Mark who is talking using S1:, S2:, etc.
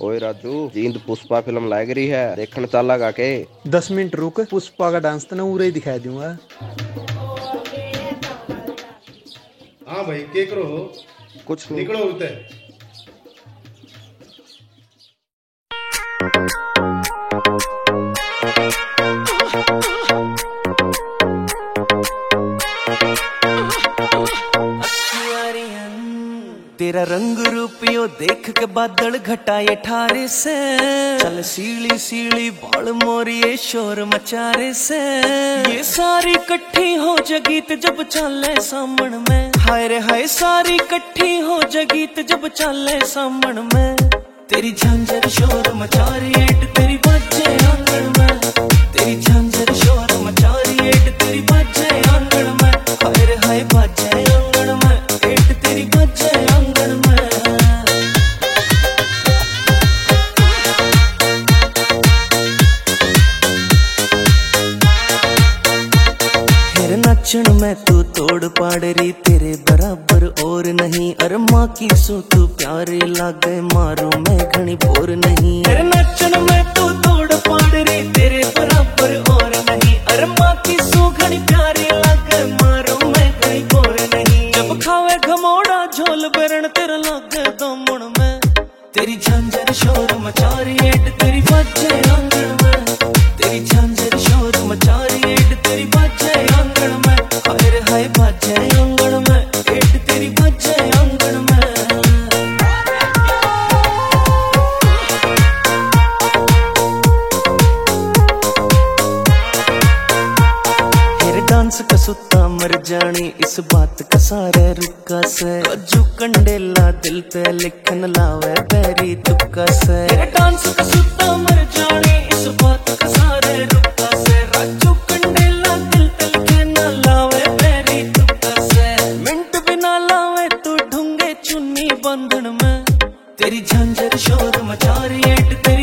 S1: ओए राजू, जींद पुष्पा फिल्म लाग रही है, देखने चला गा के?
S2: 10 मिनट रुक, पुष्पा का डांस तो ना उरे ही दिखा दूंगा।
S3: हाँ भाई के करो हो?
S1: कुछ नहीं।
S3: निकलो उते।
S4: तेरा रंग रूपियो देख के बादल घटाए ठारे से, चल सीली सीली बाल मोरिए शोर मचारे से, ये सारी इकट्ठी हो जगीत जब चले सामन में, हाय रे हाय सारी इकट्ठी हो जगीत जब चले सामन में, तेरी झांझर शोर मचा रही है तेरी बाजे आंगन में, तेरी झांझर शोर मचा रही है तेरी बाजे आंगन में, हाय रे हाय बाजे आंगन में, एट तेरी बाजे आंगन में। फिर नाचन में तू तोड़ पाड़ रही तेरे बराबर और नहीं, अरे माँ की सो तू प्यारे लागे मारू मैं घनी बोर नहीं, फिर नाचन में तू तोड़ पाड़ रही तेरे बराबर और नहीं, अरे माँ की सो घनी प्यारे लागे मारू मैं घनी बोर नहीं, जब खावे घमोड़ा झोल बेरन तेरा लागे दामन में, तेरी झांझर शोर मचा रही है तेरी बाजे आंगन में, तेरी झांझर शोर मचा रही है तेरी बाजे आंगन में, हाय रे हाय बाजे आंगन में, एट तेरी बाजे आंगन में। फिर डांस का सुत्ता मर जानी इस बात का सारे रुका से, राजू कंडेला दिल पे लिखन लावे पैरी तुक्का से, फिर डांस का सुत्ता मर जानी इस बात का सारे रुका से, राजू कंडेला दिल पे लिखन लावे पैरी तुक्का से, मिनट बिना लावे तू ढूंगे चुन्नी बंधन में, तेरी झांझर शोर मचा रही है